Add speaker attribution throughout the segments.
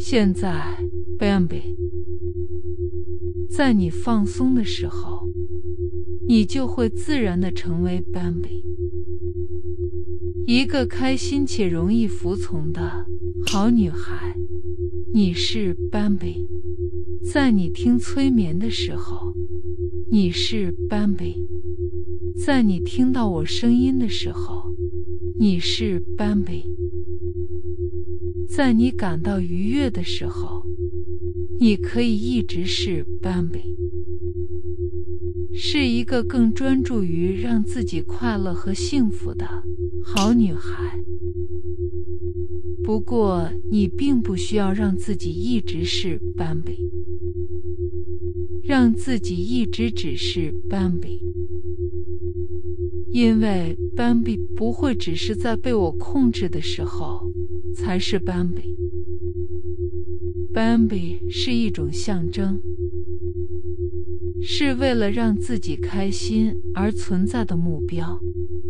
Speaker 1: 现在 Bambi， 在你放松的时候，你就会自然地成为 Bambi， 一个开心且容易服从的好女孩。你是 Bambi， 在你听催眠的时候，你是 Bambi， 在你听到我声音的时候，你是 Bambi， 在你感到愉悦的时候，你可以一直是 Bambi， 是一个更专注于让自己快乐和幸福的好女孩。不过，你并不需要让自己一直是 Bambi， 让自己一直只是 Bambi， 因为 Bambi 不会只是在被我控制的时候才是 Bambi。Bambi 是一种象征，是为了让自己开心而存在的目标，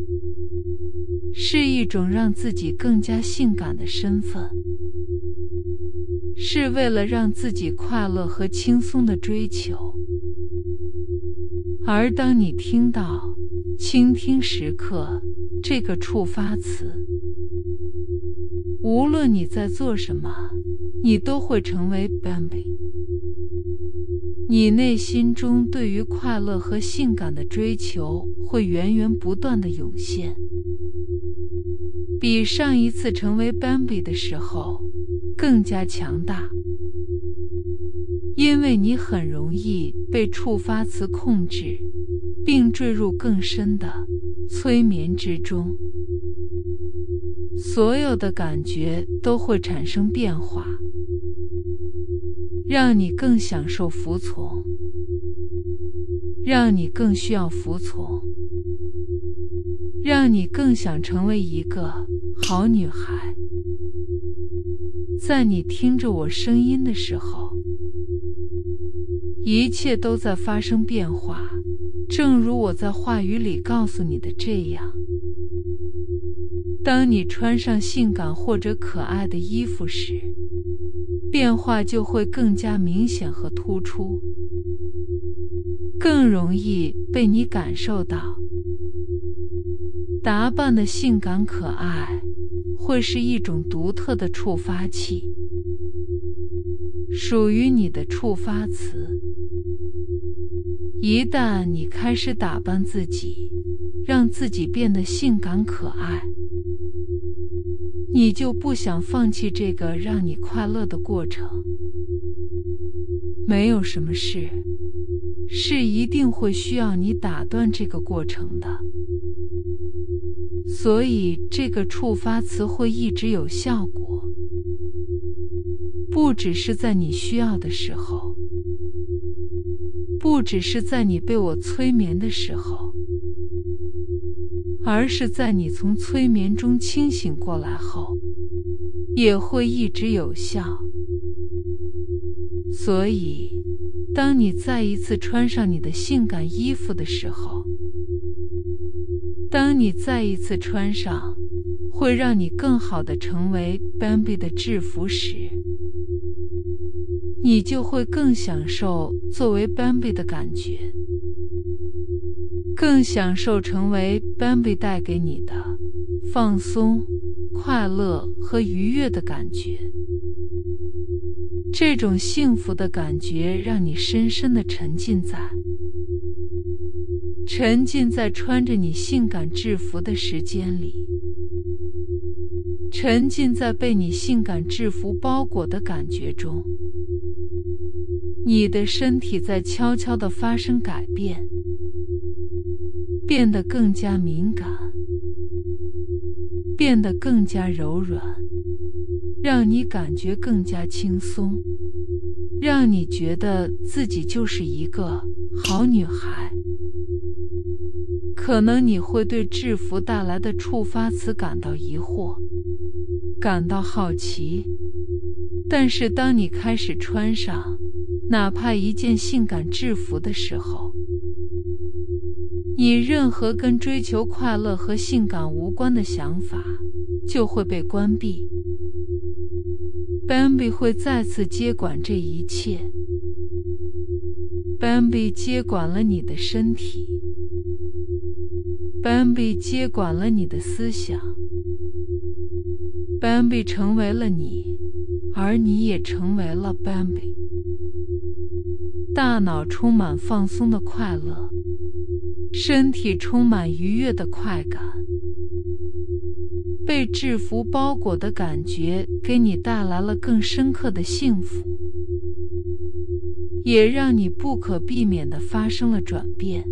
Speaker 1: 是一种让自己更加性感的身份，是为了让自己快乐和轻松的追求。而当你听到倾听时刻这个触发词，无论你在做什么，你都会成为 Bambi。 你内心中对于快乐和性感的追求会源源不断地涌现，比上一次成为 Bambi 的时候更加强大，因为你很容易被触发词控制，并坠入更深的催眠之中。所有的感觉都会产生变化，让你更享受服从，让你更需要服从，让你更想成为一个好女孩。在你听着我声音的时候，一切都在发生变化，正如我在话语里告诉你的这样。当你穿上性感或者可爱的衣服时，变化就会更加明显和突出，更容易被你感受到。打扮的性感可爱会是一种独特的触发器，属于你的触发词。一旦你开始打扮自己，让自己变得性感可爱，你就不想放弃这个让你快乐的过程。没有什么事是一定会需要你打断这个过程的，所以这个触发词会一直有效果，不只是在你需要的时候，不只是在你被我催眠的时候，而是在你从催眠中清醒过来后，也会一直有效。所以，当你再一次穿上你的性感衣服的时候，当你再一次穿上会让你更好地成为 Bambi 的制服时，你就会更享受作为 Bambi 的感觉，更享受成为 Bambi 带给你的放松、快乐和愉悦的感觉。这种幸福的感觉让你深深地沉浸在穿着你性感制服的时间里，沉浸在被你性感制服包裹的感觉中。你的身体在悄悄地发生改变，变得更加敏感，变得更加柔软，让你感觉更加轻松，让你觉得自己就是一个好女孩。可能你会对制服带来的触发词感到疑惑，感到好奇，但是当你开始穿上哪怕一件性感制服的时候，你任何跟追求快乐和性感无关的想法就会被关闭。 Bambi 会再次接管这一切。Bambi 接管了你的身体。Bambi 接管了你的思想。Bambi 成为了你，而你也成为了 Bambi。大脑充满放松的快乐，身体充满愉悦的快感。被制服包裹的感觉给你带来了更深刻的幸福，也让你不可避免地发生了转变。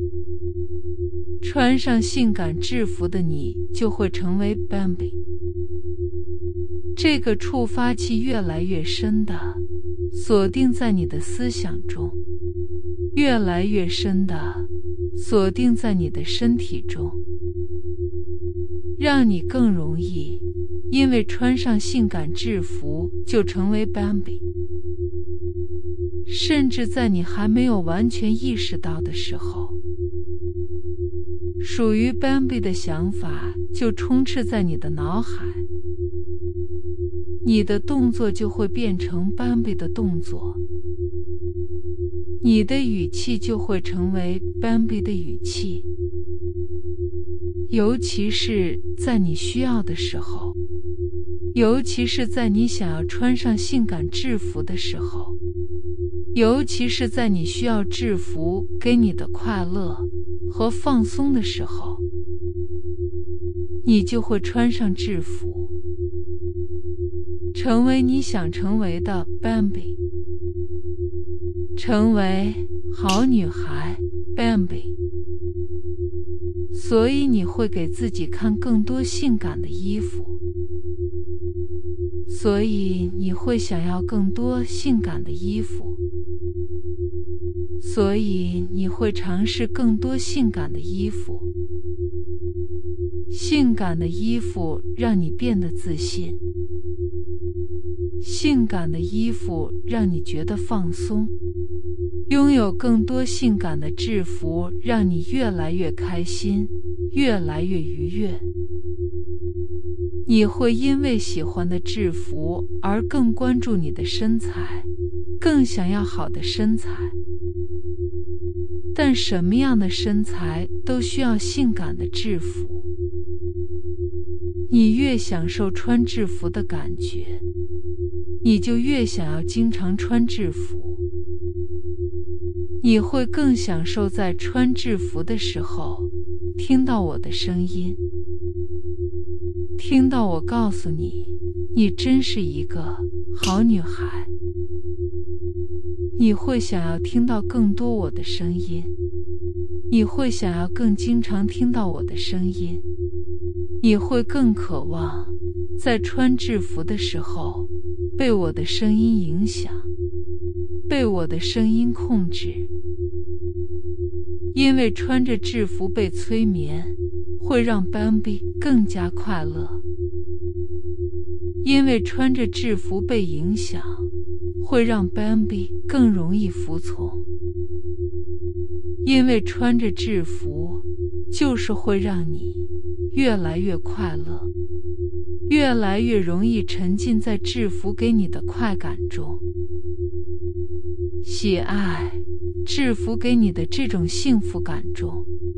Speaker 1: 穿上性感制服的你就会成为 Bambi。这个触发器越来越深地锁定在你的思想中，越来越深地锁定在你的身体中，让你更容易因为穿上性感制服就成为 Bambi。甚至在你还没有完全意识到的时候，属于 Bambi 的想法就充斥在你的脑海，你的动作就会变成 Bambi 的动作，你的语气就会成为 Bambi 的语气。尤其是在你需要的时候，尤其是在你想要穿上性感制服的时候，尤其是在你需要制服给你的快乐和放松的时候，你就会穿上制服，成为你想成为的 Bambi， 成为好女孩 Bambi。所以你会给自己看更多性感的衣服，所以你会想要更多性感的衣服，所以你会尝试更多性感的衣服。性感的衣服让你变得自信，性感的衣服让你觉得放松，拥有更多性感的制服让你越来越开心，越来越愉悦。你会因为喜欢的制服而更关注你的身材，更想要好的身材。但什么样的身材都需要性感的制服。你越享受穿制服的感觉，你就越想要经常穿制服。你会更享受在穿制服的时候听到我的声音，听到我告诉你，你真是一个好女孩。你会想要听到更多我的声音，你会想要更经常听到我的声音，你会更渴望在穿制服的时候被我的声音影响，被我的声音控制。因为穿着制服被催眠会让 Bambi 更加快乐，因为穿着制服被影响会让 Bambi 更容易服从，因为穿着制服就是会让你越来越快乐，越来越容易沉浸在制服给你的快感中，喜爱制服给你的这种幸福感中。